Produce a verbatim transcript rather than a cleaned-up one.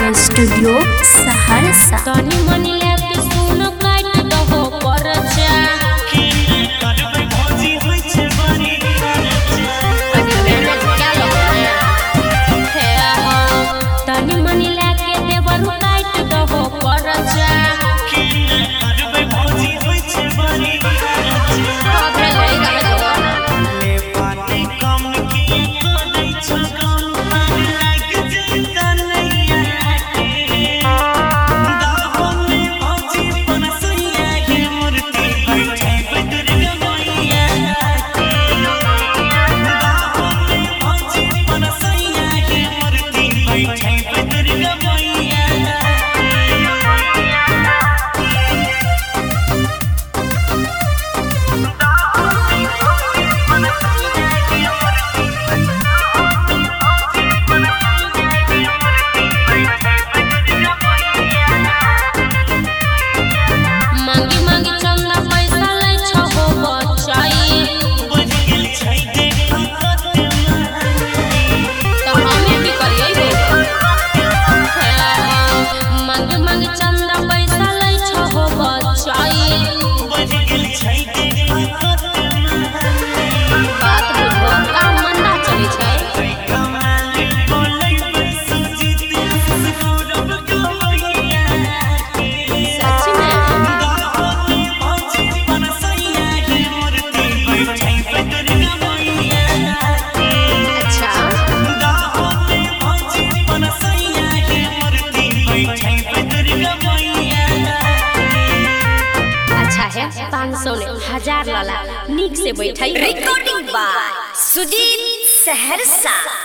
Studio Saharsa. तनी मनी लेके सुन काट दहो परचा करबे भौजी होय छे बड़ी खर्चा अरे मेरे क्या लगता है हम तनी मनी लेके देवरु काट दहो परचा करबे भौजी होय छे बड़ी खर्चा अबे लइका ले पानी कम की को दै छ पाँच सौ ने हजार लाला नीक से बैठाई। Recording by Sujit Saharsa.